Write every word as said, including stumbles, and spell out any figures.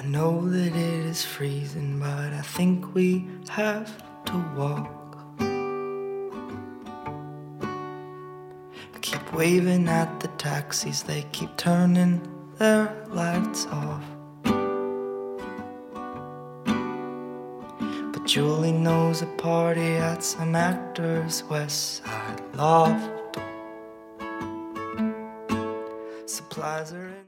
know that it is freezing, but I think we have to walk. I keep waving at the taxis, they keep turning their lights off. But Julie knows a party at some actor's West Side loft. Supplies are in